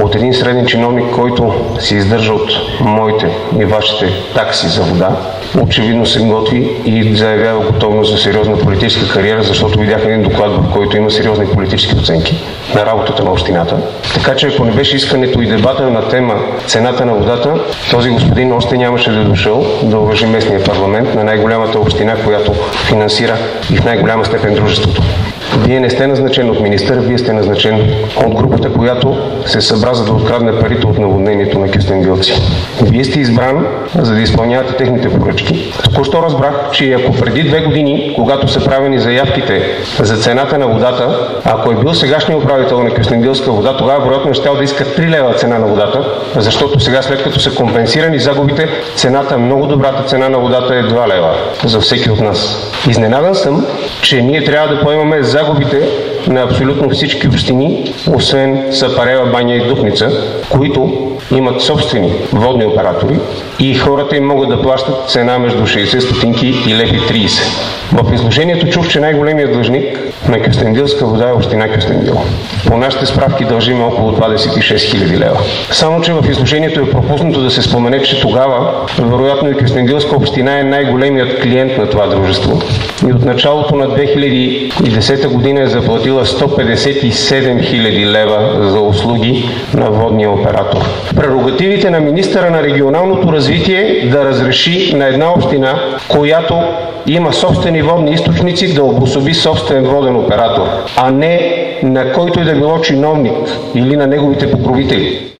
от един среден чиновник, който се издържа от моите и вашите такси за вода, очевидно се готви и заявява готовност за сериозна политическа кариера, защото видях един доклад, в който има сериозни политически оценки на работата на общината. Така че ако не беше искането и дебата на тема цената на водата, този господин още нямаше да е дошъл да уважи местния парламент на най-голямата община, която финансира и в най-голяма степен дружеството. Вие не сте назначен от министър, вие сте назначен от групата, която се събра за да открадне парите от наводнението на кюстендилци. Вие сте избран, за да изпълнявате техните поръчки. Току-що разбрах, че ако преди 2 години, когато са правени заявките за цената на водата, ако е бил сегашният управител на Кюстендилска вода, тогава вероятно ще да иска 3 лева цена на водата, защото сега, след като са компенсирани загубите, цената, много добрата цена на водата е 2 лева за всеки от нас. Изненадан съм, че ние трябва да поемаме загубите на абсолютно всички общини, освен Сапарева баня и Дупница, които имат собствени водни оператори и хората им могат да плащат цена между 60 стотинки и 1,30 лв. В изложението чух, че най-големият длъжник на Кюстендилска вода е община Кюстендил. По нашите справки дължим около 26 хиляди лева. Само че в изложението е пропуснато да се спомене, че тогава вероятно и Кюстендилска община е най-големият клиент на това дружество и от началото на 2010 година е заплатила 157 хиляди лева за услуги на водния оператор. Прерогативите на министъра на регионалното развитие е да разреши на една община, която има собствени водни източници, да обособи собствен воден оператор, а не на който и да било чиновник или на неговите покровители.